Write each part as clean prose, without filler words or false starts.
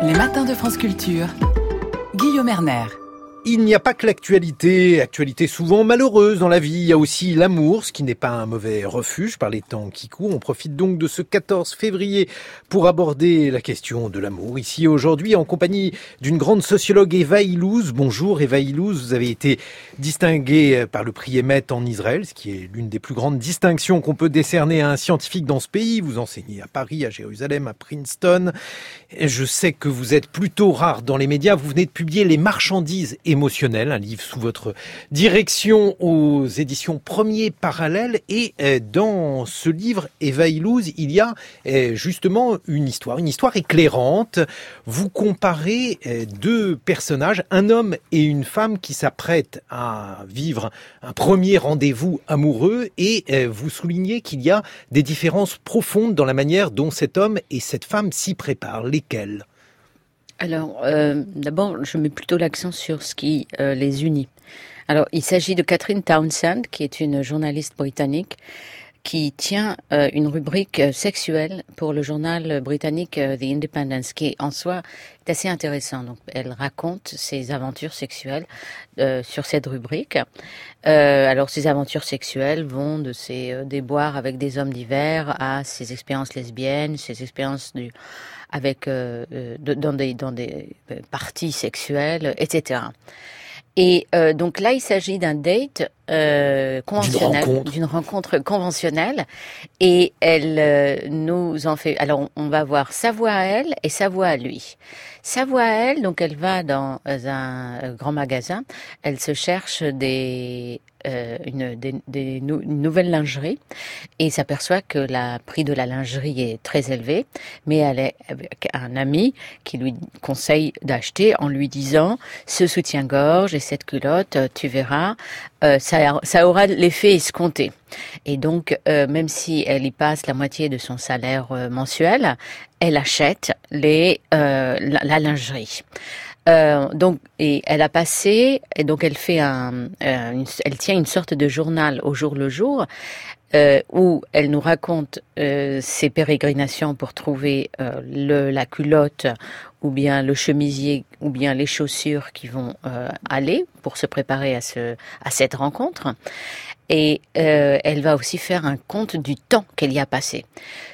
Les matins de France Culture. Guillaume Erner. Il n'y a pas que actualité souvent malheureuse dans la vie, il y a aussi l'amour, ce qui n'est pas un mauvais refuge par les temps qui courent. On profite donc de ce 14 février pour aborder la question de l'amour. Ici aujourd'hui en compagnie d'une grande sociologue, Eva Illouz. Bonjour Eva Illouz, vous avez été distinguée par le prix Emmet en Israël, ce qui est l'une des plus grandes distinctions qu'on peut décerner à un scientifique dans ce pays. Vous enseignez à Paris, à Jérusalem, à Princeton. Je sais que vous êtes plutôt rare dans les médias, vous venez de publier Les marchandises émotionnel, un livre sous votre direction aux éditions Premier Parallèle. Et dans ce livre, Eva Illouz, il y a justement une histoire éclairante. Vous comparez deux personnages, un homme et une femme qui s'apprêtent à vivre un premier rendez-vous amoureux, et vous soulignez qu'il y a des différences profondes dans la manière dont cet homme et cette femme s'y préparent. Lesquelles ? Alors, d'abord, je mets plutôt l'accent sur ce qui les unit. Alors, il s'agit de Catherine Townsend, qui est une journaliste britannique qui tient une rubrique sexuelle pour le journal britannique The Independent, qui en soi est assez intéressant. Donc, elle raconte ses aventures sexuelles sur cette rubrique. Alors, ces aventures sexuelles vont de ses déboires avec des hommes divers à ses expériences lesbiennes, ses expériences dans des parties sexuelles, etc. Et donc là, il s'agit d'un date conventionnel, d'une rencontre conventionnelle, et elle nous en fait. Alors, on va voir sa voix à elle et sa voix à lui. Sa voix à elle, donc elle va dans un grand magasin, elle se cherche une nouvelle lingerie, et s'aperçoit que le prix de la lingerie est très élevé, mais elle est avec un ami qui lui conseille d'acheter en lui disant: ce soutien-gorge et cette culotte, tu verras, ça aura l'effet escompté. Et donc, même si elle y passe la moitié de son salaire mensuel, elle achète la lingerie. Donc, et elle a passé, et donc elle fait elle tient une sorte de journal au jour le jour, où elle nous raconte ses pérégrinations pour trouver la culotte, ou bien le chemisier, ou bien les chaussures qui vont aller pour se préparer à cette rencontre. Et elle va aussi faire un compte du temps qu'elle y a passé.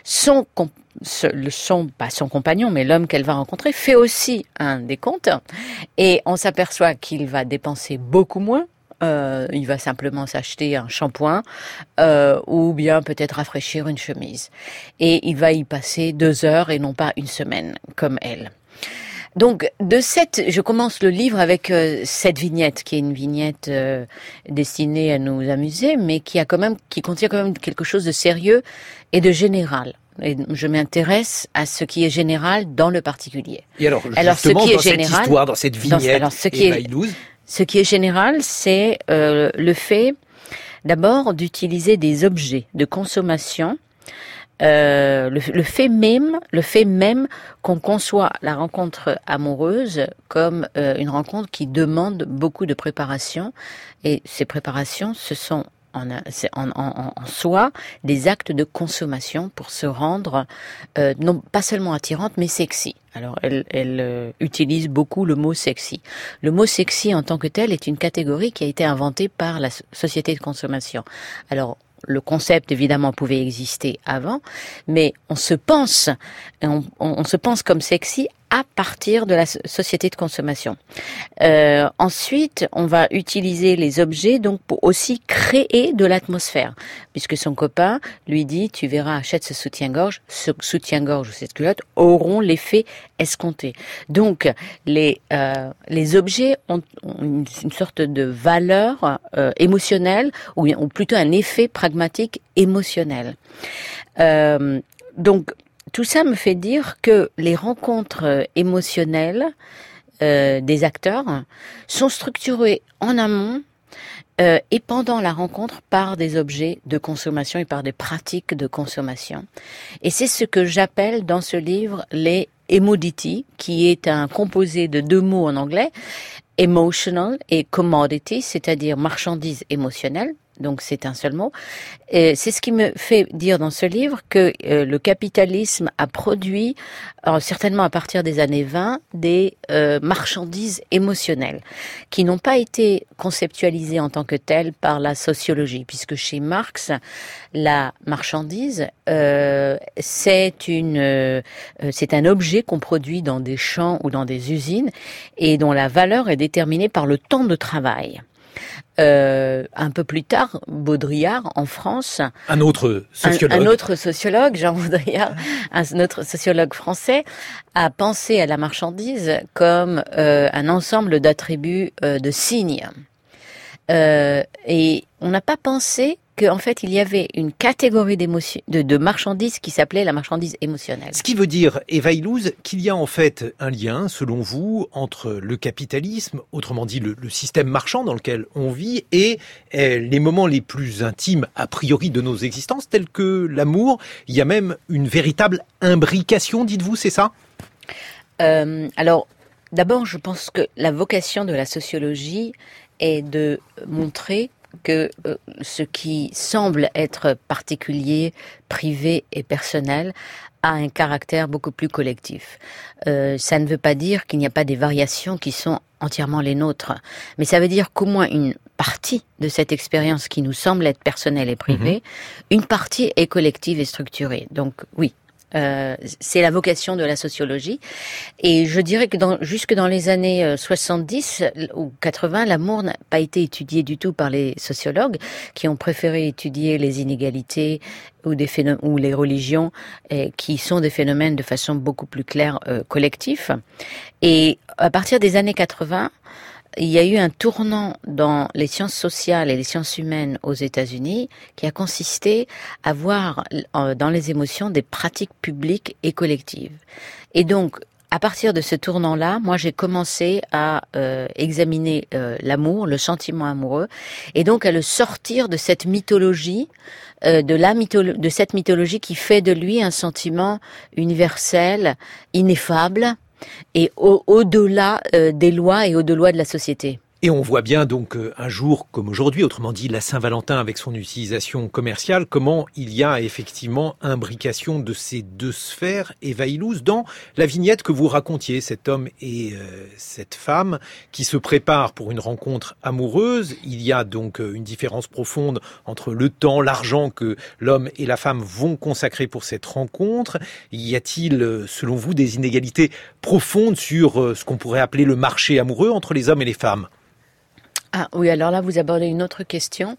Pas son compagnon, mais l'homme qu'elle va rencontrer, fait aussi un décompte, et on s'aperçoit qu'il va dépenser beaucoup moins. Il va simplement s'acheter un shampoing, ou bien peut-être rafraîchir une chemise. Et il va y passer 2 heures et non pas une semaine, comme elle. Donc, je commence le livre avec cette vignette, qui est une vignette destinée à nous amuser, mais qui contient quand même quelque chose de sérieux et de général. Et je m'intéresse à ce qui est général dans le particulier. Et alors justement, dans cette histoire, dans cette vignette, ce qui est général, c'est le fait, d'abord, d'utiliser des objets de consommation. Le fait même qu'on conçoit la rencontre amoureuse comme une rencontre qui demande beaucoup de préparation, et ces préparations, ce sont en soi des actes de consommation pour se rendre non pas seulement attirante mais sexy. Alors elle utilise beaucoup le mot sexy. Le mot sexy en tant que tel est une catégorie qui a été inventée par la société de consommation. Alors le concept, évidemment, pouvait exister avant, mais on se pense comme sexy à partir de la société de consommation. Ensuite, on va utiliser les objets donc pour aussi créer de l'atmosphère, puisque son copain lui dit: tu verras, achète ce soutien-gorge ou cette culotte auront l'effet escompté. Donc les objets ont une sorte de valeur émotionnelle, ou plutôt un effet pragmatique émotionnel. Donc tout ça me fait dire que les rencontres émotionnelles des acteurs sont structurées en amont et pendant la rencontre par des objets de consommation et par des pratiques de consommation. Et c'est ce que j'appelle dans ce livre les emodity, qui est un composé de 2 mots en anglais, emotional et commodity, c'est-à-dire marchandise émotionnelle. donc c'est un seul mot. Et c'est ce qui me fait dire dans ce livre que le capitalisme a produit, certainement à partir des années 20, des marchandises émotionnelles qui n'ont pas été conceptualisées en tant que telles par la sociologie, puisque chez Marx, la marchandise, c'est un objet qu'on produit dans des champs ou dans des usines et dont la valeur est déterminée par le temps de travail. Un peu plus tard, Baudrillard, en France, un autre sociologue, Jean Baudrillard, un autre sociologue français, a pensé à la marchandise comme un ensemble d'attributs de signes. Et on n'a pas pensé qu'en fait, il y avait une catégorie de marchandises qui s'appelait la marchandise émotionnelle. Ce qui veut dire, Eva Illouz, qu'il y a en fait un lien, selon vous, entre le capitalisme, autrement dit le système marchand dans lequel on vit, et les moments les plus intimes, a priori, de nos existences, tels que l'amour. Il y a même une véritable imbrication, dites-vous, c'est ça ? Alors, d'abord, je pense que la vocation de la sociologie est de montrer que ce qui semble être particulier, privé et personnel a un caractère beaucoup plus collectif. Ça ne veut pas dire qu'il n'y a pas des variations qui sont entièrement les nôtres, mais ça veut dire qu'au moins une partie de cette expérience qui nous semble être personnelle et privée, une partie est collective et structurée. Donc oui. C'est la vocation de la sociologie. Et je dirais que jusque dans les années 70 ou 80, l'amour n'a pas été étudié du tout par les sociologues qui ont préféré étudier les inégalités ou les religions qui sont des phénomènes de façon beaucoup plus claire collectifs. Et à partir des années 80, il y a eu un tournant dans les sciences sociales et les sciences humaines aux États-Unis qui a consisté à voir dans les émotions des pratiques publiques et collectives. Et donc, à partir de ce tournant-là, moi j'ai commencé à examiner l'amour, le sentiment amoureux, et donc à le sortir de cette mythologie, de cette mythologie qui fait de lui un sentiment universel, ineffable, et au-delà des lois et au-delà de la société. Et on voit bien donc un jour comme aujourd'hui, autrement dit la Saint-Valentin avec son utilisation commerciale, comment il y a effectivement imbrication de ces deux sphères. Eva Illouz, dans la vignette que vous racontiez, cet homme et cette femme qui se préparent pour une rencontre amoureuse, il y a donc une différence profonde entre le temps, l'argent que l'homme et la femme vont consacrer pour cette rencontre. Y a-t-il, selon vous, des inégalités profondes sur ce qu'on pourrait appeler le marché amoureux entre les hommes et les femmes ? Ah oui, alors là, vous abordez une autre question.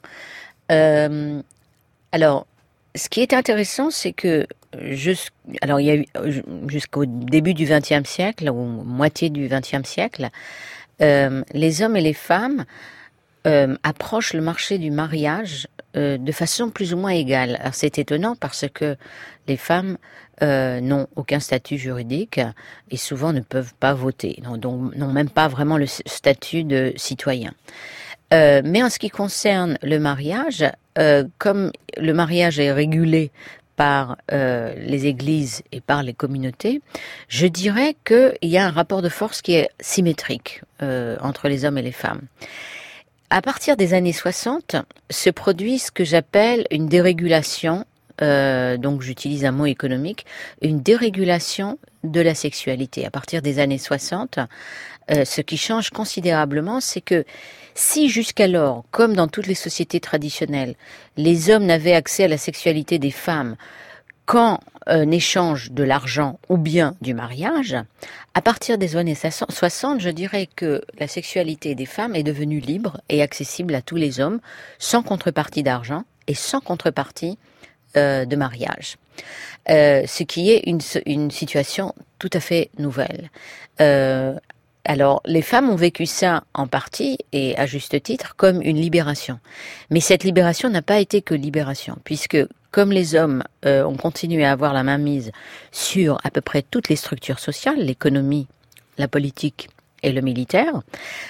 Alors, ce qui est intéressant, c'est que il y a eu jusqu'au début du XXe siècle, ou moitié du XXe siècle, les hommes et les femmes approchent le marché du mariage de façon plus ou moins égale. Alors c'est étonnant parce que les femmes n'ont aucun statut juridique et souvent ne peuvent pas voter, donc n'ont même pas vraiment le statut de citoyen. Mais en ce qui concerne le mariage, comme le mariage est régulé par les églises et par les communautés, je dirais qu'il y a un rapport de force qui est symétrique entre les hommes et les femmes. À partir des années 60, se produit ce que j'appelle une dérégulation, donc j'utilise un mot économique, une dérégulation de la sexualité. À partir des années 60, ce qui change considérablement, c'est que si jusqu'alors, comme dans toutes les sociétés traditionnelles, les hommes n'avaient accès à la sexualité des femmes qu'en échange de l'argent ou bien du mariage, à partir des années 60, je dirais que la sexualité des femmes est devenue libre et accessible à tous les hommes, sans contrepartie d'argent et sans contrepartie de mariage. Ce qui est une situation tout à fait nouvelle. Alors, les femmes ont vécu ça en partie, et à juste titre, comme une libération. Mais cette libération n'a pas été que libération, puisque comme les hommes ont continué à avoir la mainmise sur à peu près toutes les structures sociales, l'économie, la politique et le militaire,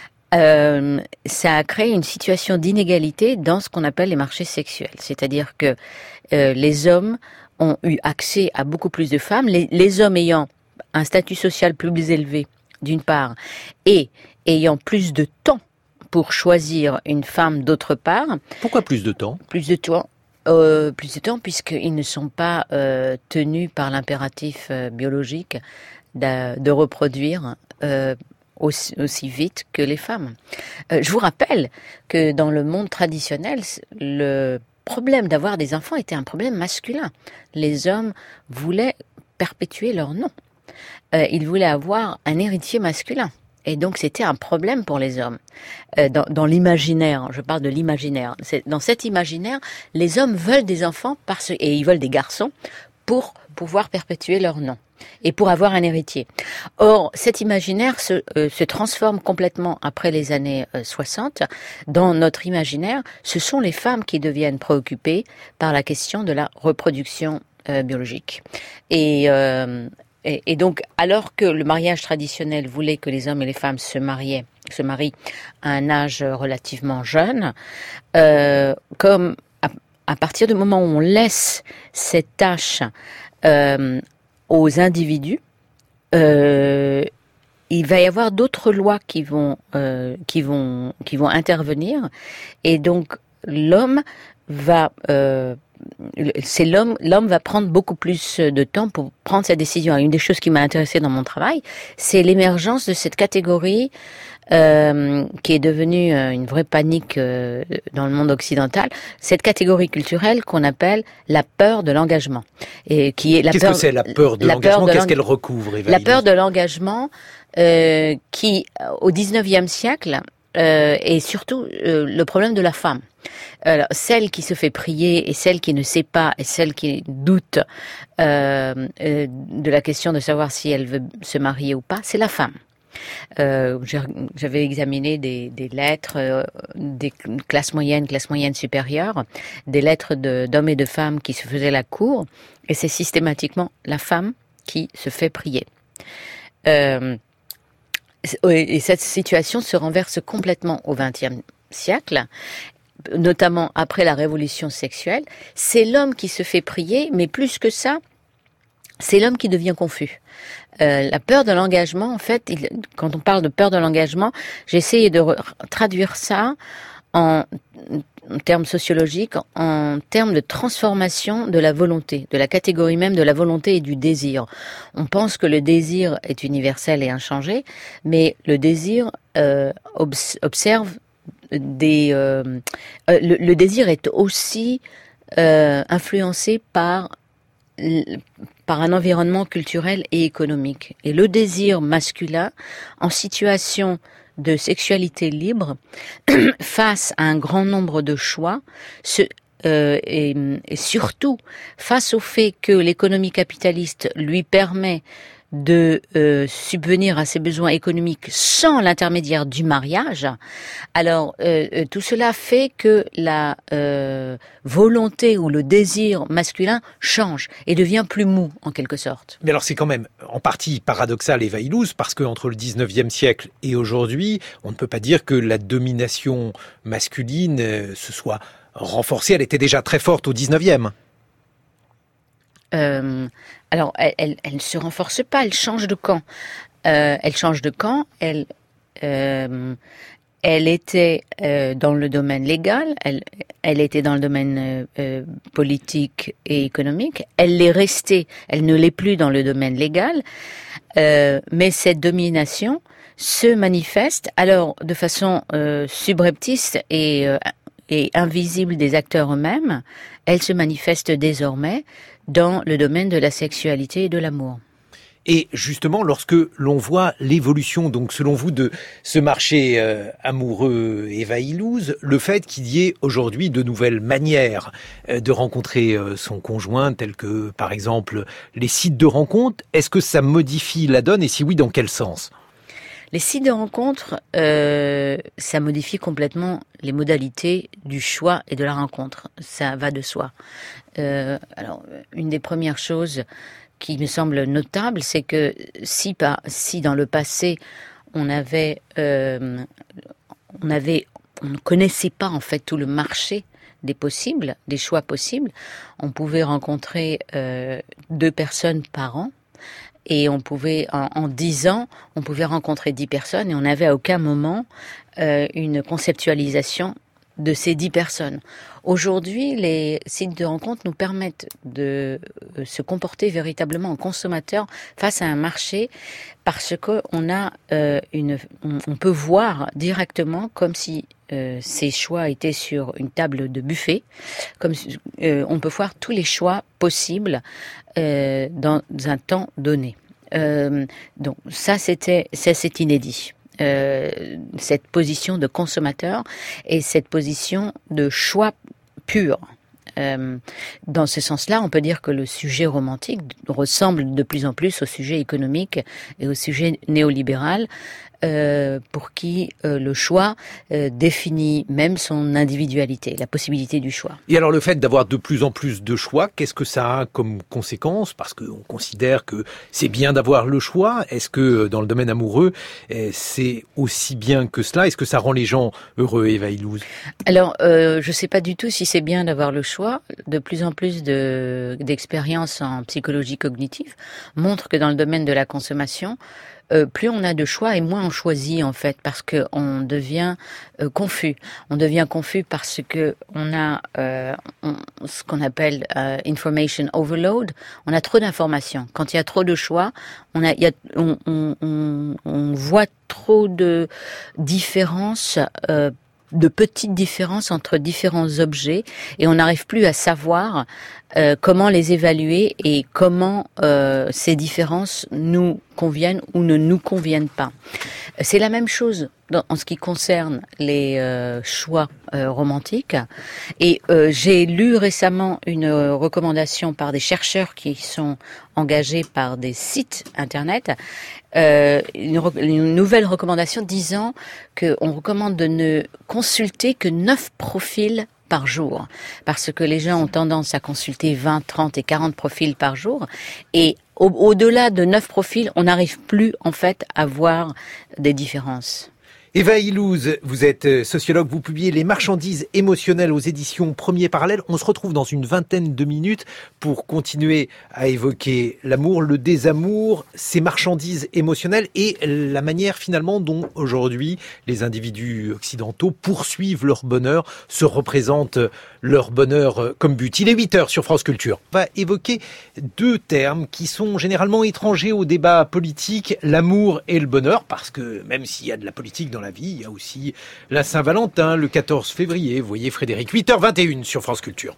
ça a créé une situation d'inégalité dans ce qu'on appelle les marchés sexuels. C'est-à-dire que les hommes ont eu accès à beaucoup plus de femmes, les hommes ayant un statut social plus élevé, d'une part, et ayant plus de temps pour choisir une femme d'autre part. Pourquoi plus de temps ? Plus de temps, puisqu'ils ne sont pas tenus par l'impératif biologique de reproduire aussi vite que les femmes. Je vous rappelle que dans le monde traditionnel, le problème d'avoir des enfants était un problème masculin. Les hommes voulaient perpétuer leur nom. Ils voulaient avoir un héritier masculin. Et donc, c'était un problème pour les hommes. Dans l'imaginaire, je parle de l'imaginaire. Dans cet imaginaire, les hommes veulent des enfants et ils veulent des garçons pour pouvoir perpétuer leur nom et pour avoir un héritier. Or, cet imaginaire se transforme complètement après les années 60. Dans notre imaginaire, ce sont les femmes qui deviennent préoccupées par la question de la reproduction biologique. Et donc, alors que le mariage traditionnel voulait que les hommes et les femmes se marient à un âge relativement jeune, comme à partir du moment où on laisse cette tâche aux individus, il va y avoir d'autres lois qui vont intervenir, et donc l'homme va prendre beaucoup plus de temps pour prendre sa décision. Une des choses qui m'a intéressée dans mon travail, c'est l'émergence de cette catégorie qui est devenue une vraie panique dans le monde occidental, cette catégorie culturelle qu'on appelle la peur de l'engagement. Et qui est Qu'est-ce que c'est la peur de l'engagement ? Qu'est-ce qu'elle recouvre, Eva ? La peur de l'engagement qui, au XIXe siècle, est surtout le problème de la femme. Alors, celle qui se fait prier et celle qui ne sait pas et celle qui doute de la question de savoir si elle veut se marier ou pas, c'est la femme. J'avais examiné des lettres des classes moyennes supérieures, des lettres d'hommes et de femmes qui se faisaient la cour, et c'est systématiquement la femme qui se fait prier. Et cette situation se renverse complètement au XXe siècle, notamment après la révolution sexuelle. C'est l'homme qui se fait prier, mais plus que ça, c'est l'homme qui devient confus. La peur de l'engagement, en fait, quand on parle de peur de l'engagement, j'ai essayé de traduire ça en termes sociologiques, en termes de transformation de la volonté, de la catégorie même de la volonté et du désir. On pense que le désir est universel et inchangé, mais le désir observe le désir est aussi influencé par un environnement culturel et économique. Et le désir masculin, en situation de sexualité libre, face à un grand nombre de choix, et surtout face au fait que l'économie capitaliste lui permet de subvenir à ses besoins économiques sans l'intermédiaire du mariage, alors tout cela fait que la volonté ou le désir masculin change et devient plus mou en quelque sorte. Mais alors c'est quand même en partie paradoxal, Eva Illouz, parce qu'entre le 19e siècle et aujourd'hui, on ne peut pas dire que la domination masculine se soit renforcée. Elle était déjà très forte au 19e. Alors, elle ne se renforce pas, elle change de camp. Elle change de camp, elle était dans le domaine légal, elle était dans le domaine politique et économique, elle l'est restée, elle ne l'est plus dans le domaine légal, mais cette domination se manifeste alors de façon subreptice et invisible des acteurs eux-mêmes, elle se manifeste désormais dans le domaine de la sexualité et de l'amour. Et justement, lorsque l'on voit l'évolution, donc selon vous, de ce marché amoureux, Eva Illouz, le fait qu'il y ait aujourd'hui de nouvelles manières de rencontrer son conjoint, telles que par exemple les sites de rencontres, est-ce que ça modifie la donne et si oui, dans quel sens ? Les sites de rencontres, ça modifie complètement les modalités du choix et de la rencontre. Ça va de soi. Alors, une des premières choses qui me semble notable, c'est que si dans le passé on ne connaissait pas en fait tout le marché des possibles, des choix possibles, on pouvait rencontrer 2 personnes par an. et on pouvait, en 10 ans, on pouvait rencontrer 10 personnes et on n'avait à aucun moment une conceptualisation de ces 10 personnes. Aujourd'hui, les sites de rencontres nous permettent de se comporter véritablement en consommateur face à un marché parce que on peut voir directement comme si ces choix étaient sur une table de buffet, comme on peut voir tous les choix possibles dans un temps donné. Donc ça c'est inédit. Cette position de consommateur et cette position de choix pur. Dans ce sens-là, on peut dire que le sujet romantique ressemble de plus en plus au sujet économique et au sujet néolibéral, pour qui le choix définit même son individualité, la possibilité du choix. Et alors le fait d'avoir de plus en plus de choix, qu'est-ce que ça a comme conséquence? Parce qu'on considère que c'est bien d'avoir le choix. Est-ce que dans le domaine amoureux, c'est aussi bien que cela? Est-ce que ça rend les gens heureux, Eva Illouz? Alors, je ne sais pas du tout si c'est bien d'avoir le choix. De plus en plus d'expériences en psychologie cognitive montrent que dans le domaine de la consommation, plus on a de choix et moins on choisit en fait, parce que on devient confus. On devient confus parce que on a ce qu'on appelle information overload. On a trop d'informations. Quand il y a trop de choix, on voit trop de différences. De petites différences entre différents objets et on n'arrive plus à savoir comment les évaluer et comment ces différences nous conviennent ou ne nous conviennent pas. C'est la même chose en ce qui concerne les choix romantiques. Et j'ai lu récemment une recommandation par des chercheurs qui sont engagés par des sites internet, une nouvelle recommandation disant qu'on recommande de ne consulter que 9 profils par jour, parce que les gens ont tendance à consulter 20, 30 et 40 profils par jour, et au-delà de 9 profils, on n'arrive plus en fait à voir des différences. Eva Illouz, vous êtes sociologue, vous publiez Les marchandises émotionnelles aux éditions Premier Parallèle. On se retrouve dans une vingtaine de minutes pour continuer à évoquer l'amour, le désamour, ces marchandises émotionnelles et la manière finalement dont aujourd'hui les individus occidentaux poursuivent leur bonheur, se représentent leur bonheur comme but. Il est 8h sur France Culture. On va évoquer 2 termes qui sont généralement étrangers au débat politique, l'amour et le bonheur, parce que même s'il y a de la politique dans la vie, il y a aussi la Saint-Valentin, le 14 février. Vous voyez Frédéric, 8h21 sur France Culture.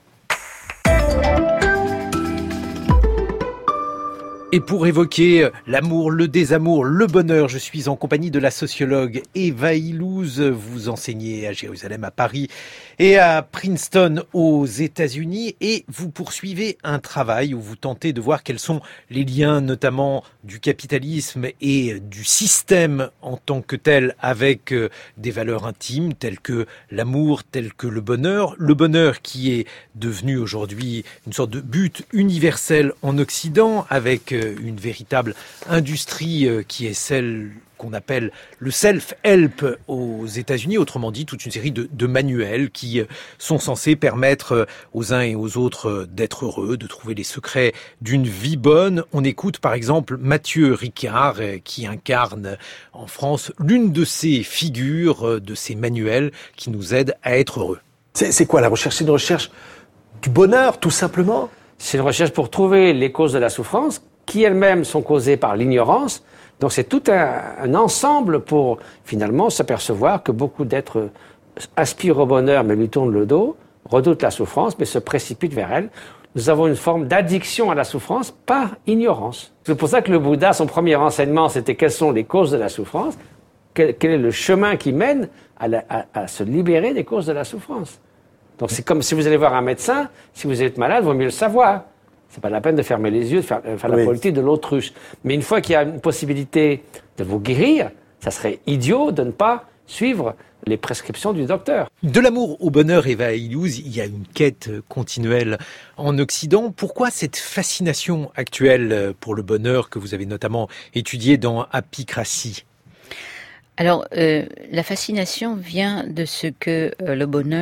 Et pour évoquer l'amour, le désamour, le bonheur, je suis en compagnie de la sociologue Eva Illouz. Vous enseignez à Jérusalem, à Paris et à Princeton aux États-Unis. Et vous poursuivez un travail où vous tentez de voir quels sont les liens notamment du capitalisme et du système en tant que tel avec des valeurs intimes telles que l'amour, telles que le bonheur. Le bonheur qui est devenu aujourd'hui une sorte de but universel en Occident avec une véritable industrie qui est celle qu'on appelle le self-help aux États-Unis, autrement dit toute une série de manuels qui sont censés permettre aux uns et aux autres d'être heureux, de trouver les secrets d'une vie bonne. On écoute par exemple Mathieu Ricard qui incarne en France l'une de ces figures de ces manuels qui nous aident à être heureux. C'est quoi la recherche? C'est une recherche du bonheur, tout simplement? C'est une recherche pour trouver les causes de la souffrance qui elles-mêmes sont causées par l'ignorance. Donc c'est tout un ensemble pour finalement s'apercevoir que beaucoup d'êtres aspirent au bonheur mais lui tournent le dos, redoutent la souffrance mais se précipitent vers elle. Nous avons une forme d'addiction à la souffrance par ignorance. C'est pour ça que le Bouddha, son premier enseignement, c'était quelles sont les causes de la souffrance, quel est le chemin qui mène à se libérer des causes de la souffrance. Donc c'est comme si vous allez voir un médecin, si vous êtes malade, il vaut mieux le savoir. C'est pas la peine de fermer les yeux, de faire la politique de l'autruche. Mais une fois qu'il y a une possibilité de vous guérir, ça serait idiot de ne pas suivre les prescriptions du docteur. De l'amour au bonheur, Eva Illouz, il y a une quête continuelle en Occident. Pourquoi cette fascination actuelle pour le bonheur que vous avez notamment étudiée dans Apicratie? Alors, la fascination vient de ce que le bonheur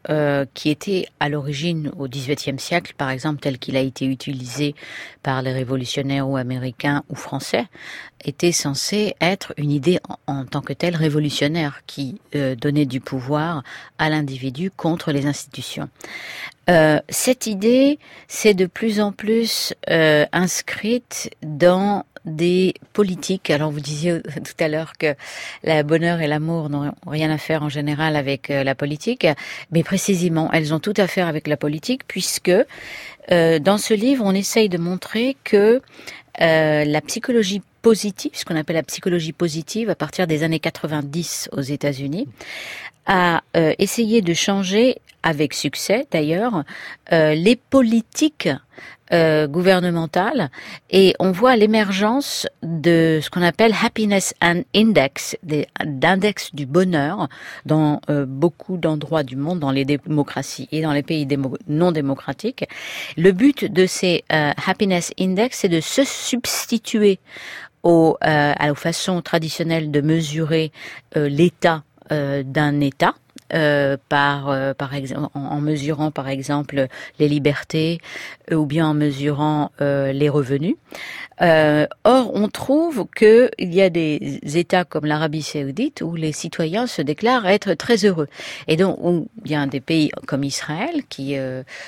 qui était à l'origine au XVIIIe siècle, par exemple, tel qu'il a été utilisé par les révolutionnaires ou américains ou français, était censé être une idée en tant que telle révolutionnaire qui donnait du pouvoir à l'individu contre les institutions. Cette idée s'est de plus en plus inscrite dans des politiques. Alors vous disiez tout à l'heure que le bonheur et l'amour n'ont rien à faire en général avec la politique, mais précisément elles ont tout à faire avec la politique, puisque dans ce livre on essaye de montrer que la psychologie positive, ce qu'on appelle la psychologie positive à partir des années 90 aux États-Unis, a essayé de changer, avec succès d'ailleurs, les politiques gouvernementales, et on voit l'émergence de ce qu'on appelle Happiness Index, d'index du bonheur dans beaucoup d'endroits du monde, dans les démocraties et dans les pays non démocratiques. Le but de ces Happiness Index, c'est de se substituer aux façons traditionnelles de mesurer l'état d'un État, par exemple, en mesurant par exemple les libertés ou bien en mesurant les revenus. Or, on trouve que il y a des États comme l'Arabie Saoudite où les citoyens se déclarent être très heureux, et donc où il y a des pays comme Israël qui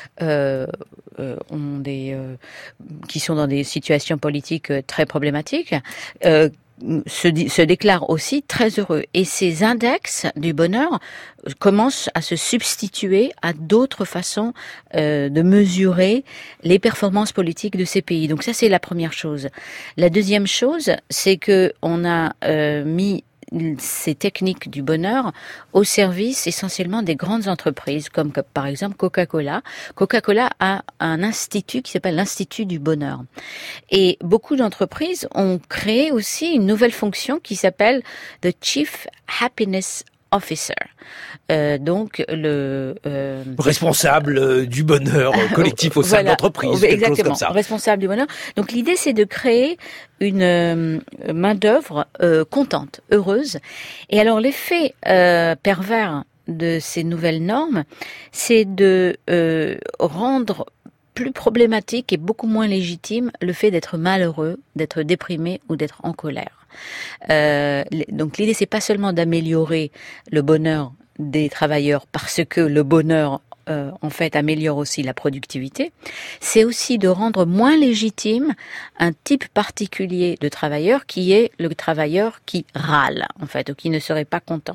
qui sont dans des situations politiques très problématiques. Se déclarent aussi très heureux. Et ces index du bonheur commencent à se substituer à d'autres façons de mesurer les performances politiques de ces pays. Donc ça, c'est la première chose. La deuxième chose, c'est que on a mis ces techniques du bonheur au service essentiellement des grandes entreprises, comme par exemple Coca-Cola. Coca-Cola a un institut qui s'appelle l'Institut du bonheur. Et beaucoup d'entreprises ont créé aussi une nouvelle fonction qui s'appelle The Chief Happiness Officer. Donc le responsable du bonheur collectif au sein de l'entreprise, quelque chose comme ça. Responsable du bonheur. Donc l'idée, c'est de créer une main d'œuvre contente, heureuse. Et alors l'effet pervers de ces nouvelles normes, c'est de rendre plus problématique et beaucoup moins légitime le fait d'être malheureux, d'être déprimé ou d'être en colère. Donc l'idée, c'est pas seulement d'améliorer le bonheur des travailleurs parce que le bonheur en fait améliore aussi la productivité, c'est aussi de rendre moins légitime un type particulier de travailleur qui est le travailleur qui râle en fait, ou qui ne serait pas content.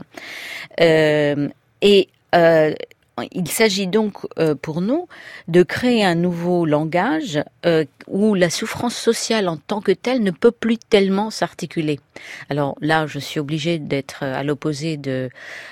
Il s'agit donc pour nous de créer un nouveau langage où la souffrance sociale en tant que telle ne peut plus tellement s'articuler. Alors là, je suis obligée d'être à l'opposé de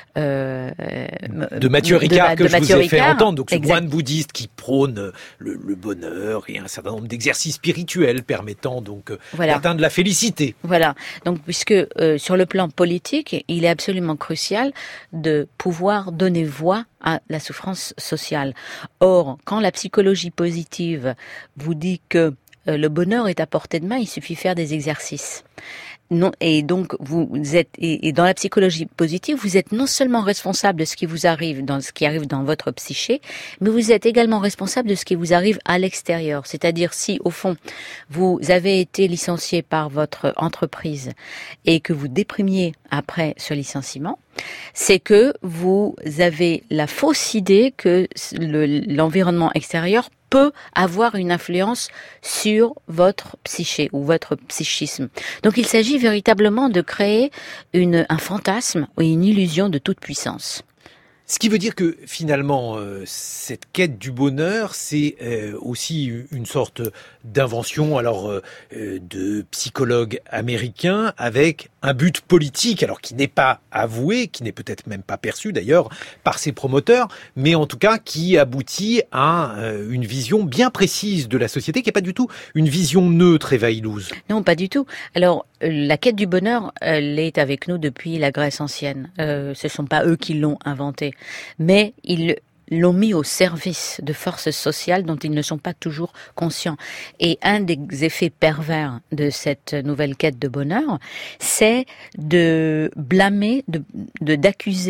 Mathieu Ricard, que je vous ai fait entendre, donc ce moine bouddhiste qui prône le bonheur et un certain nombre d'exercices spirituels permettant donc d'atteindre la félicité. Voilà. Donc puisque sur le plan politique, il est absolument crucial de pouvoir donner voix à la souffrance sociale. Or, quand la psychologie positive vous dit que le bonheur est à portée de main, il suffit de faire des exercices. Non, et donc vous êtes, et dans la psychologie positive, vous êtes non seulement responsable de ce qui vous arrive, dans ce qui arrive dans votre psyché, mais vous êtes également responsable de ce qui vous arrive à l'extérieur. C'est-à-dire si, au fond, vous avez été licencié par votre entreprise et que vous déprimiez après ce licenciement, c'est que vous avez la fausse idée que l'environnement extérieur peut avoir une influence sur votre psyché ou votre psychisme. Donc il s'agit véritablement de créer un fantasme ou une illusion de toute puissance. Ce qui veut dire que finalement, cette quête du bonheur, c'est aussi une sorte d'invention de psychologues américains avec un but politique, alors qui n'est pas avoué, qui n'est peut-être même pas perçu d'ailleurs par ses promoteurs, mais en tout cas qui aboutit à une vision bien précise de la société, qui n'est pas du tout une vision neutre, Eva Illouz. Non, pas du tout. Alors, la quête du bonheur, elle est avec nous depuis la Grèce ancienne. Ce sont pas eux qui l'ont inventée, mais ils l'ont mis au service de forces sociales dont ils ne sont pas toujours conscients. Et un des effets pervers de cette nouvelle quête de bonheur, c'est de blâmer, d'accuser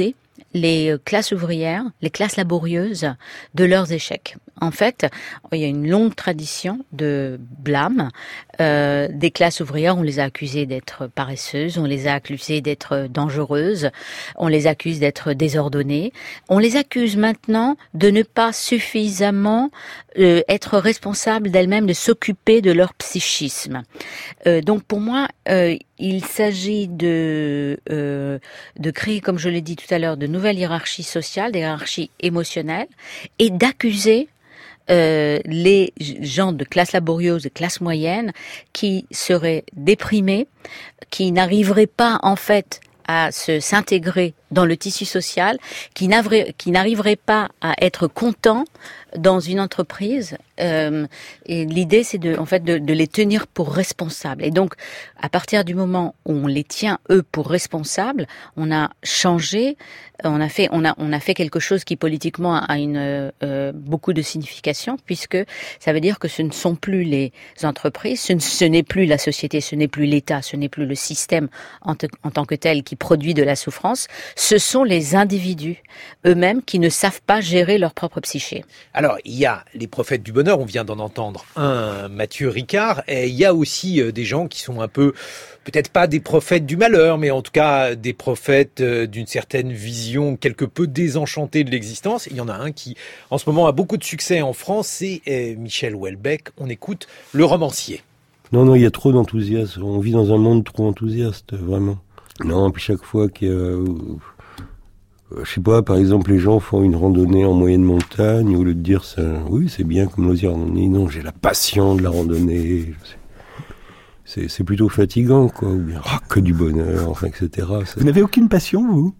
les classes ouvrières, les classes laborieuses de leurs échecs. En fait, il y a une longue tradition de blâme des classes ouvrières. On les a accusées d'être paresseuses, on les a accusées d'être dangereuses, on les accuse d'être désordonnées. On les accuse maintenant de ne pas suffisamment être responsables d'elles-mêmes, de s'occuper de leur psychisme. Donc pour moi, il s'agit de créer, comme je l'ai dit tout à l'heure, de nouvelles hiérarchies sociales, des hiérarchies émotionnelles, et d'accuser les gens de classe laborieuse, de classe moyenne, qui seraient déprimés, qui n'arriveraient pas en fait à s'intégrer dans le tissu social, qui n'arriveraient pas à être contents dans une entreprise. Et l'idée, c'est de les tenir pour responsables. Et donc, à partir du moment où on les tient eux pour responsables, on a changé, on a fait quelque chose qui politiquement a beaucoup de signification, puisque ça veut dire que ce ne sont plus les entreprises, ce n'est plus la société, ce n'est plus l'État, ce n'est plus le système en tant que tel qui produit de la souffrance. Ce sont les individus eux-mêmes qui ne savent pas gérer leur propre psyché. Alors, il y a les prophètes du bonheur, on vient d'en entendre un, Mathieu Ricard, et il y a aussi des gens qui sont un peu, peut-être pas des prophètes du malheur, mais en tout cas des prophètes d'une certaine vision quelque peu désenchantée de l'existence. Il y en a un qui, en ce moment, a beaucoup de succès en France, c'est Michel Houellebecq. On écoute le romancier. Non, il y a trop d'enthousiasme. On vit dans un monde trop enthousiaste, vraiment. Non, puis chaque fois qu'il y a... je sais pas, par exemple, les gens font une randonnée en moyenne montagne, au lieu de dire ça, oui, c'est bien comme loisir randonnée. Non, j'ai la passion de la randonnée. C'est plutôt fatigant, quoi. Ou bien, que du bonheur, enfin, etc. Vous n'avez aucune passion, vous?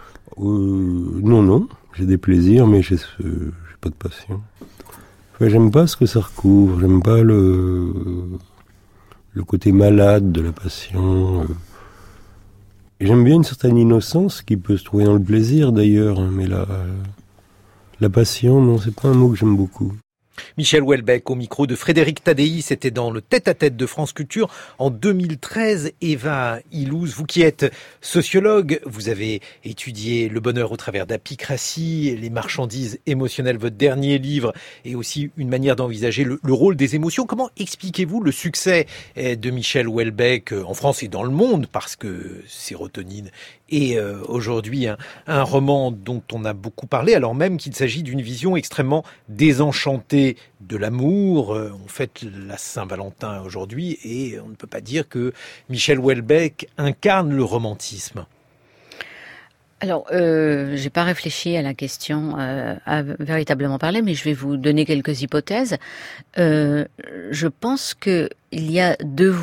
Non. J'ai des plaisirs, mais j'ai pas de passion. Enfin, j'aime pas ce que ça recouvre. J'aime pas le côté malade de la passion. J'aime bien une certaine innocence qui peut se trouver dans le plaisir d'ailleurs, mais la passion, non, c'est pas un mot que j'aime beaucoup. Michel Houellebecq au micro de Frédéric Tadei, c'était dans le tête-à-tête de France Culture en 2013. Eva Illouz, vous qui êtes sociologue, vous avez étudié le bonheur au travers d'Apicratie, les marchandises émotionnelles, votre dernier livre, et aussi une manière d'envisager le rôle des émotions. Comment expliquez-vous le succès de Michel Houellebecq en France et dans le monde, parce que Sérotonine est aujourd'hui un roman dont on a beaucoup parlé, alors même qu'il s'agit d'une vision extrêmement désenchantée de l'amour. On fête la Saint-Valentin aujourd'hui et on ne peut pas dire que Michel Houellebecq incarne le romantisme. Alors, j'ai pas réfléchi à la question à véritablement parler, mais je vais vous donner quelques hypothèses. Je pense que il y a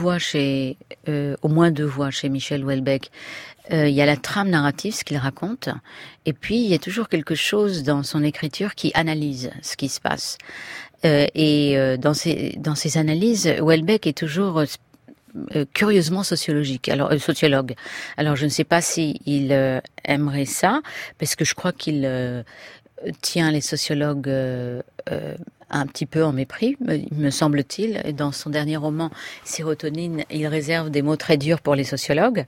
au moins deux voies chez Michel Houellebecq. Il y a la trame narrative, ce qu'il raconte, et puis il y a toujours quelque chose dans son écriture qui analyse ce qui se passe. Dans ces analyses, Houellebecq est toujours curieusement sociologique. Sociologue. Alors je ne sais pas si il aimerait ça, parce que je crois qu'il tient les sociologues un petit peu en mépris, me semble-t-il. Dans son dernier roman, Sérotonine, il réserve des mots très durs pour les sociologues.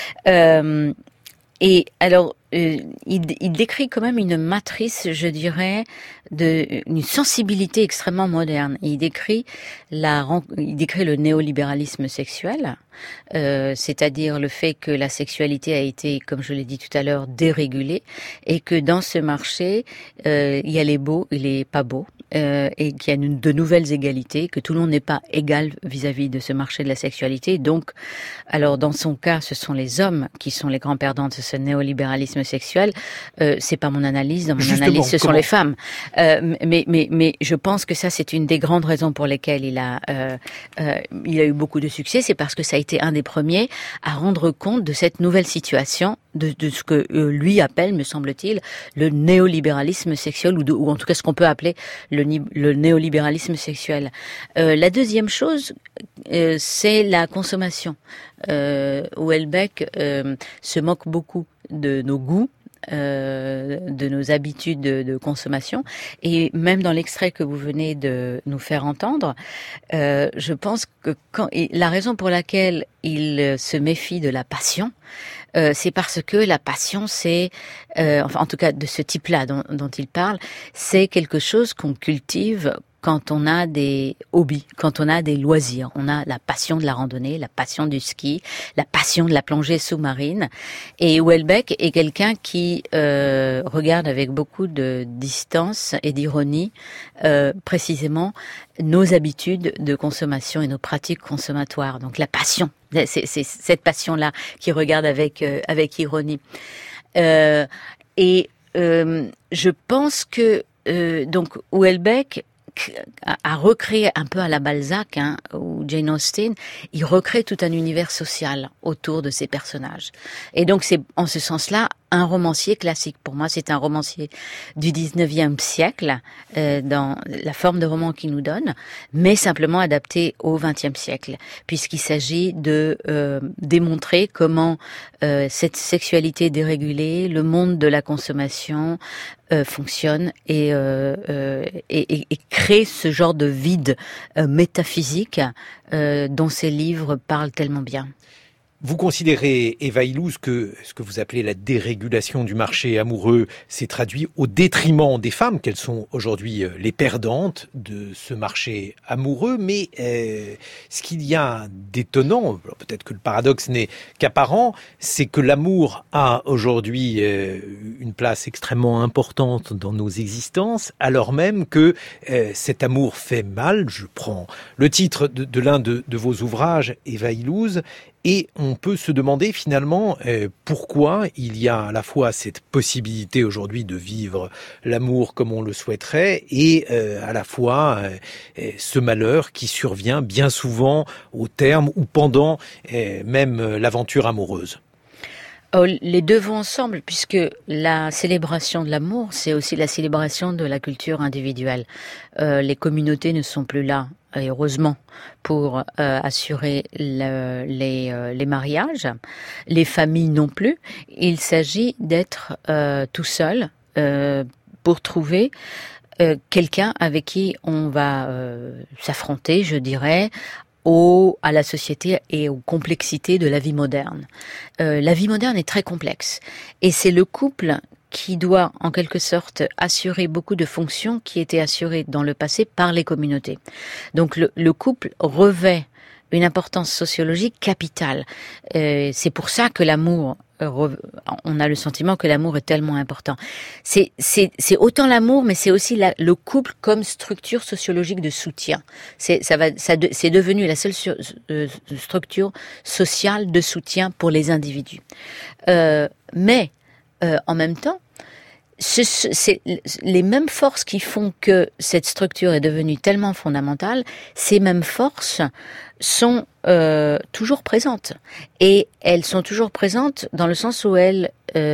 Et alors, il décrit quand même une matrice, je dirais, une sensibilité extrêmement moderne. Il décrit le néolibéralisme sexuel, c'est-à-dire le fait que la sexualité a été, comme je l'ai dit tout à l'heure, dérégulée, et que dans ce marché, il y a les beaux et les pas beaux, et qu'il y a de nouvelles égalités, que tout le monde n'est pas égal vis-à-vis de ce marché de la sexualité. Donc, alors dans son cas, ce sont les hommes qui sont les grands perdants de ce néolibéralisme sexuel. C'est pas mon analyse. Dans mon analyse, ce sont les femmes. Mais je pense que ça, c'est une des grandes raisons pour lesquelles il a eu beaucoup de succès. C'est parce que ça a été un des premiers à rendre compte de cette nouvelle situation, de ce que lui appelle, me semble-t-il, le néolibéralisme sexuel, ou en tout cas ce qu'on peut appeler le néolibéralisme sexuel. La deuxième chose, c'est la consommation. Houellebecq se moque beaucoup de nos goûts. de nos habitudes de consommation. Et même dans l'extrait que vous venez de nous faire entendre, je pense que la raison pour laquelle il se méfie de la passion, c'est parce que la passion, c'est, enfin en tout cas de ce type-là dont il parle, c'est quelque chose qu'on cultive quand on a des hobbies, quand on a des loisirs. On a la passion de la randonnée, la passion du ski, la passion de la plongée sous-marine. Et Houellebecq est quelqu'un qui regarde avec beaucoup de distance et d'ironie précisément nos habitudes de consommation et nos pratiques consommatoires. Donc la passion, c'est cette passion-là qui regarde avec ironie. Je pense que donc Houellebecq a recréé un peu à la Balzac ou Jane Austen, il recrée tout un univers social autour de ces personnages. Et donc c'est en ce sens-là un romancier classique. Pour moi, c'est un romancier du 19e siècle dans la forme de roman qu'il nous donne, mais simplement adapté au 20e siècle, puisqu'il s'agit de démontrer comment cette sexualité dérégulée, le monde de la consommation fonctionne et crée ce genre de vide métaphysique dont ces livres parlent tellement bien. Vous considérez, Eva Illouz, que ce que vous appelez la dérégulation du marché amoureux s'est traduit au détriment des femmes, qu'elles sont aujourd'hui les perdantes de ce marché amoureux, mais ce qu'il y a d'étonnant, peut-être que le paradoxe n'est qu'apparent, c'est que l'amour a aujourd'hui une place extrêmement importante dans nos existences, alors même que cet amour fait mal. Je prends le titre de l'un de vos ouvrages, Eva Illouz, et on peut se demander finalement pourquoi il y a à la fois cette possibilité aujourd'hui de vivre l'amour comme on le souhaiterait et à la fois ce malheur qui survient bien souvent au terme ou pendant même l'aventure amoureuse. Les deux vont ensemble, puisque la célébration de l'amour, c'est aussi la célébration de la culture individuelle. Les communautés ne sont plus là, et heureusement, pour assurer les mariages. Les familles non plus. Il s'agit d'être tout seul pour trouver quelqu'un avec qui on va s'affronter, je dirais, à la société et aux complexités de la vie moderne. La vie moderne est très complexe et c'est le couple qui doit en quelque sorte assurer beaucoup de fonctions qui étaient assurées dans le passé par les communautés. Donc le couple revêt une importance sociologique capitale. C'est pour ça que l'amour, on a le sentiment que l'amour est tellement important. C'est autant l'amour, mais c'est aussi le couple comme structure sociologique de soutien. C'est devenu la seule structure sociale de soutien pour les individus. Mais en même temps, c'est les mêmes forces qui font que cette structure est devenue tellement fondamentale. Ces mêmes forces sont toujours présentes, et elles sont toujours présentes dans le sens où elles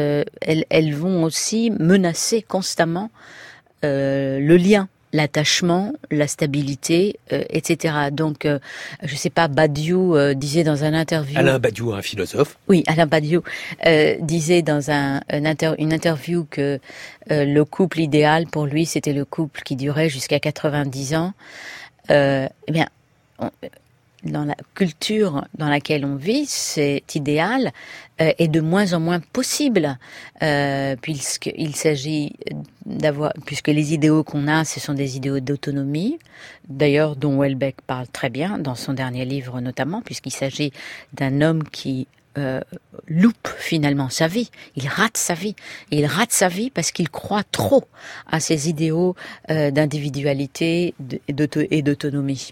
vont aussi menacer constamment le lien, l'attachement, la stabilité, etc. Donc, je sais pas, Badiou disait dans un interview... Alain Badiou, un philosophe. Oui, Alain Badiou disait dans une interview que le couple idéal pour lui, c'était le couple qui durait jusqu'à 90 ans. Eh bien, dans la culture dans laquelle on vit, cet idéal est de moins en moins possible, puisqu'il s'agit puisque les idéaux qu'on a, ce sont des idéaux d'autonomie, d'ailleurs dont Houellebecq parle très bien dans son dernier livre notamment, puisqu'il s'agit d'un homme qui loupe finalement sa vie, il rate sa vie, et il rate sa vie parce qu'il croit trop à ses idéaux d'individualité et d'autonomie.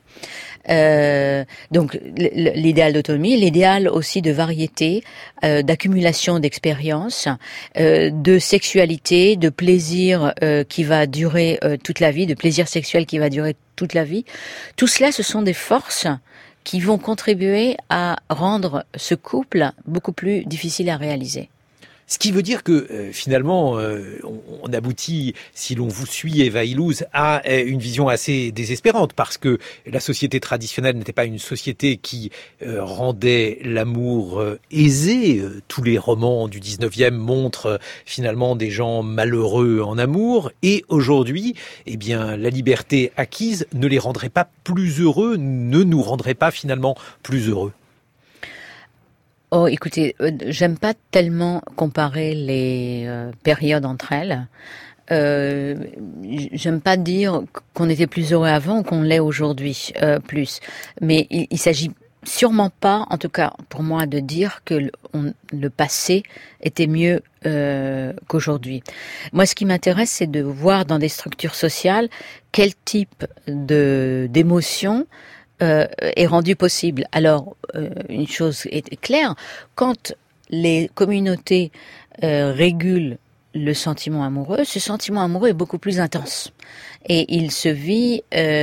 Donc l'idéal d'autonomie, l'idéal aussi de variété, d'accumulation d'expériences, de sexualité, de plaisir qui va durer toute la vie, de plaisir sexuel qui va durer toute la vie. Tout cela, ce sont des forces qui vont contribuer à rendre ce couple beaucoup plus difficile à réaliser. Ce qui veut dire que finalement, on aboutit, si l'on vous suit, Eva Illouz, à une vision assez désespérante, parce que la société traditionnelle n'était pas une société qui rendait l'amour aisé. Tous les romans du 19e montrent finalement des gens malheureux en amour, et aujourd'hui, eh bien, la liberté acquise ne les rendrait pas plus heureux, ne nous rendrait pas finalement plus heureux. Oh, écoutez, j'aime pas tellement comparer les périodes entre elles. J'aime pas dire qu'on était plus heureux avant ou qu'on l'est aujourd'hui plus. Mais il s'agit sûrement pas, en tout cas pour moi, de dire que le passé était mieux qu'aujourd'hui. Moi, ce qui m'intéresse, c'est de voir dans des structures sociales quel type d'émotions est rendu possible. Alors, une chose est claire, quand les communautés régulent le sentiment amoureux, ce sentiment amoureux est beaucoup plus intense. Et il se vit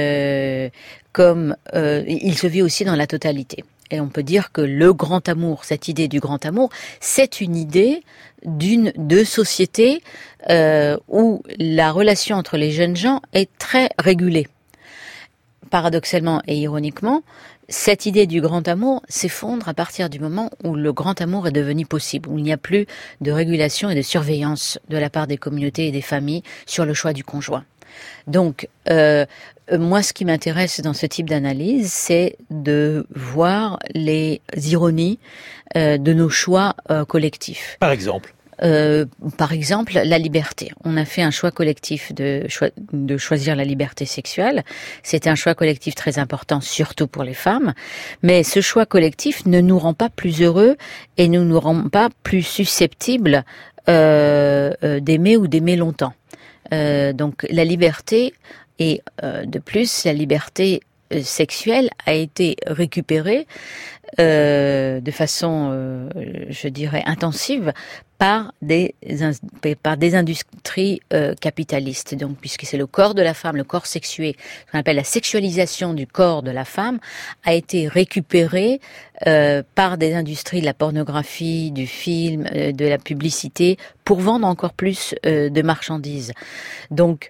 il se vit aussi dans la totalité. Et on peut dire que le grand amour, cette idée du grand amour, c'est une idée de société où la relation entre les jeunes gens est très régulée. Paradoxalement et ironiquement, cette idée du grand amour s'effondre à partir du moment où le grand amour est devenu possible, où il n'y a plus de régulation et de surveillance de la part des communautés et des familles sur le choix du conjoint. Donc, moi, ce qui m'intéresse dans ce type d'analyse, c'est de voir les ironies de nos choix collectifs. Par exemple, la liberté. On a fait un choix collectif de choisir la liberté sexuelle. C'était un choix collectif très important, surtout pour les femmes. Mais ce choix collectif ne nous rend pas plus heureux et ne nous rend pas plus susceptibles d'aimer ou d'aimer longtemps. Donc la liberté et de plus la liberté sexuelle a été récupérée de façon, je dirais, intensive par des industries capitalistes. Donc, puisque c'est le corps de la femme, le corps sexué, ce qu'on appelle la sexualisation du corps de la femme, a été récupéré par des industries de la pornographie, du film, de la publicité, pour vendre encore plus de marchandises. Donc,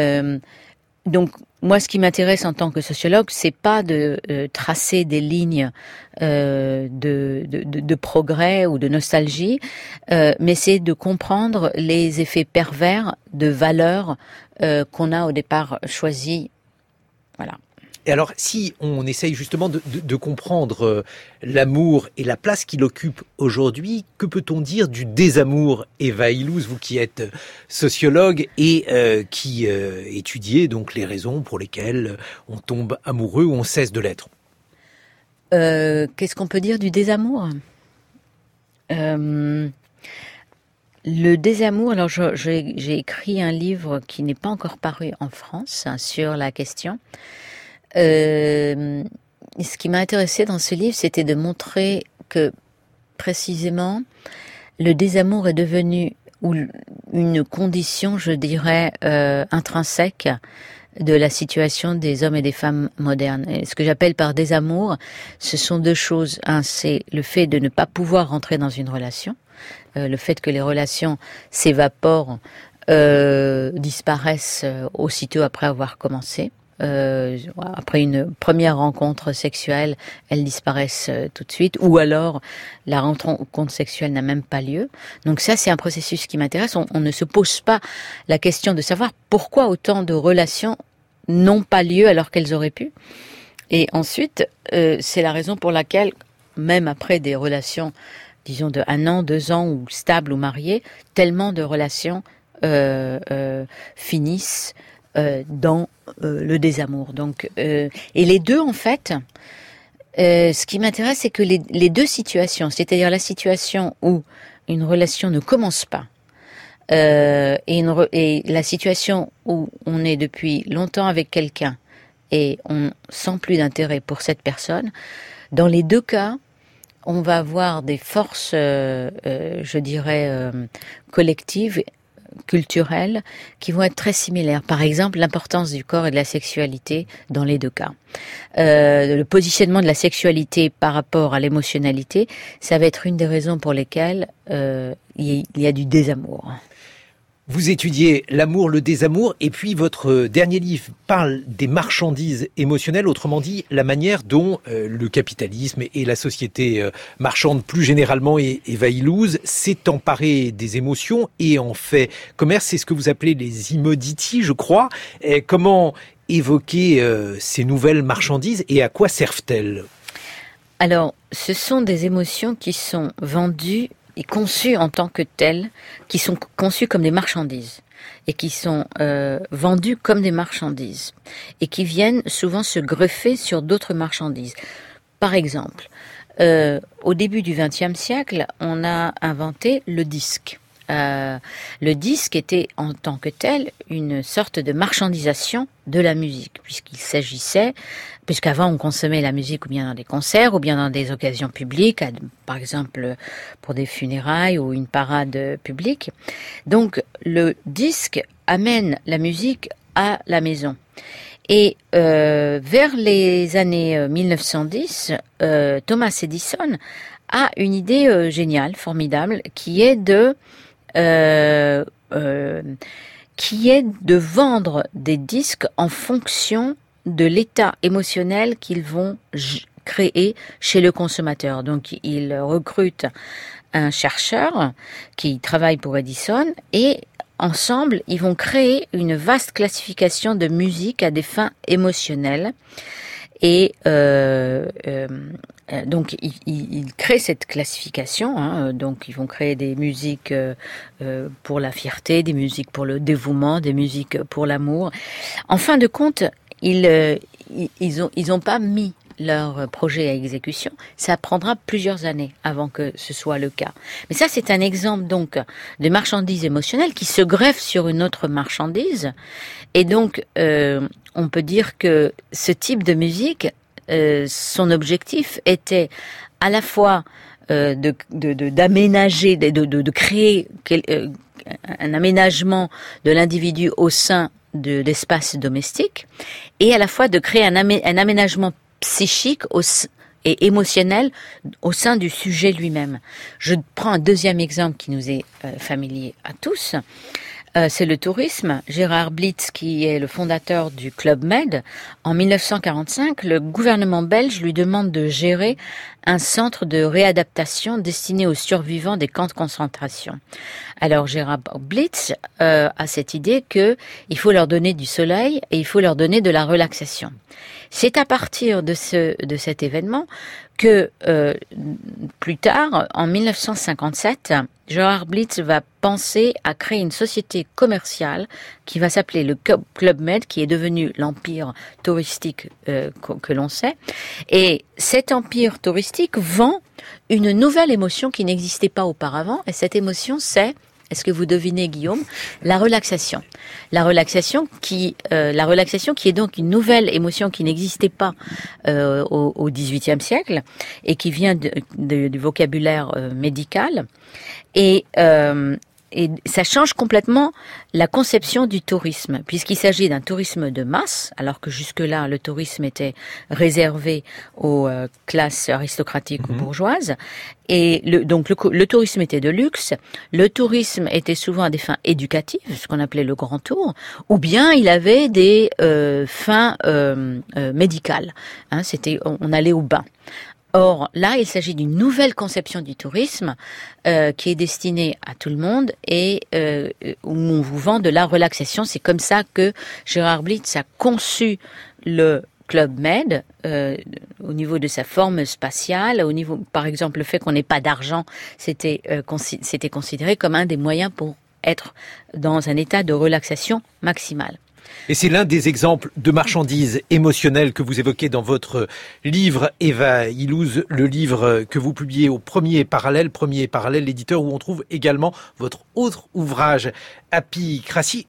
moi, ce qui m'intéresse en tant que sociologue, c'est pas de tracer des lignes de progrès ou de nostalgie, mais c'est de comprendre les effets pervers de valeurs qu'on a au départ choisies. Voilà. Et alors, si on essaye justement de comprendre l'amour et la place qu'il occupe aujourd'hui, que peut-on dire du désamour, Eva Illouz, vous qui êtes sociologue et qui étudiez donc les raisons pour lesquelles on tombe amoureux ou on cesse de l'être? Qu'est-ce qu'on peut dire du désamour? Le désamour, alors j'ai écrit un livre qui n'est pas encore paru en France sur la question. Ce qui m'a intéressé dans ce livre, c'était de montrer que, précisément, le désamour est devenu une condition, je dirais, intrinsèque de la situation des hommes et des femmes modernes. Et ce que j'appelle par désamour, ce sont deux choses. Un, c'est le fait de ne pas pouvoir rentrer dans une relation, le fait que les relations s'évaporent, disparaissent aussitôt après avoir commencé. Après une première rencontre sexuelle, elles disparaissent tout de suite, ou alors la rencontre sexuelle n'a même pas lieu. Donc ça, c'est un processus qui m'intéresse. On ne se pose pas la question de savoir pourquoi autant de relations n'ont pas lieu alors qu'elles auraient pu. Et ensuite, c'est la raison pour laquelle, même après des relations, disons de 1 an, 2 ans, ou stables ou mariées, tellement de relations finissent dans le désamour. Donc, et les deux, en fait, ce qui m'intéresse, c'est que les deux situations, c'est-à-dire la situation où une relation ne commence pas, et la situation où on est depuis longtemps avec quelqu'un et on sent plus d'intérêt pour cette personne, dans les deux cas, on va avoir des forces, je dirais, collectives culturelles qui vont être très similaires. Par exemple, l'importance du corps et de la sexualité dans les deux cas. Le positionnement de la sexualité par rapport à l'émotionnalité, ça va être une des raisons pour lesquelles il y a du désamour. Vous étudiez l'amour, le désamour, et puis votre dernier livre parle des marchandises émotionnelles, autrement dit, la manière dont le capitalisme et la société marchande plus généralement, et Eva Illouz, s'est emparé des émotions et en fait commerce. C'est ce que vous appelez les immodities, je crois. Comment évoquer ces nouvelles marchandises et à quoi servent-elles ? Alors, ce sont des émotions qui sont vendues et conçues en tant que telles, qui sont conçues comme des marchandises et qui sont vendues comme des marchandises et qui viennent souvent se greffer sur d'autres marchandises. Par exemple, au début du XXe siècle, on a inventé le disque. Le disque était en tant que tel une sorte de marchandisation de la musique, puisqu'avant on consommait la musique ou bien dans des concerts ou bien dans des occasions publiques, par exemple pour des funérailles ou une parade publique. Donc le disque amène la musique à la maison. Et vers les années 1910, Thomas Edison a une idée géniale, formidable, qui est de vendre des disques en fonction de l'état émotionnel qu'ils vont créer chez le consommateur. Donc, il recrute un chercheur qui travaille pour Edison et ensemble, ils vont créer une vaste classification de musique à des fins émotionnelles. Et donc, ils créent cette classification. Donc, ils vont créer des musiques pour la fierté, des musiques pour le dévouement, des musiques pour l'amour. En fin de compte, ils ont pas mis leur projet à exécution. Ça prendra plusieurs années avant que ce soit le cas. Mais ça, c'est un exemple donc de marchandise émotionnelle qui se greffe sur une autre marchandise. Et donc, on peut dire que ce type de musique, son objectif était à la fois d'aménager, de créer un aménagement de l'individu au sein de l'espace domestique, et à la fois de créer un aménagement psychique et émotionnel au sein du sujet lui-même. Je prends un deuxième exemple qui nous est familier à tous. C'est le tourisme. Gérard Blitz, qui est le fondateur du Club Med, en 1945, le gouvernement belge lui demande de gérer un centre de réadaptation destiné aux survivants des camps de concentration. Alors Gérard Blitz a cette idée que il faut leur donner du soleil et il faut leur donner de la relaxation. C'est à partir de cet événement que plus tard, en 1957, Gérard Blitz va penser à créer une société commerciale qui va s'appeler le Club Med, qui est devenu l'empire touristique que l'on sait. Et cet empire touristique vend une nouvelle émotion qui n'existait pas auparavant. Et cette émotion, c'est, est-ce que vous devinez, Guillaume, la relaxation. La relaxation qui est donc une nouvelle émotion qui n'existait pas au XVIIIe siècle et qui vient du vocabulaire médical. Et ça change complètement la conception du tourisme, puisqu'il s'agit d'un tourisme de masse, alors que jusque-là, le tourisme était réservé aux classes aristocratiques ou bourgeoises. Et donc le tourisme était de luxe. Le tourisme était souvent à des fins éducatives, ce qu'on appelait le grand tour, ou bien il avait des fins médicales. On allait au bain. Or, là, il s'agit d'une nouvelle conception du tourisme qui est destinée à tout le monde et où on vous vend de la relaxation. C'est comme ça que Gérard Blitz a conçu le Club Med au niveau de sa forme spatiale, au niveau, par exemple, le fait qu'on n'ait pas d'argent, c'était considéré comme un des moyens pour être dans un état de relaxation maximale. Et c'est l'un des exemples de marchandises émotionnelles que vous évoquez dans votre livre, Eva Illouz, le livre que vous publiez au Premier Parallèle, l'éditeur où on trouve également votre autre ouvrage, Happy Crazy.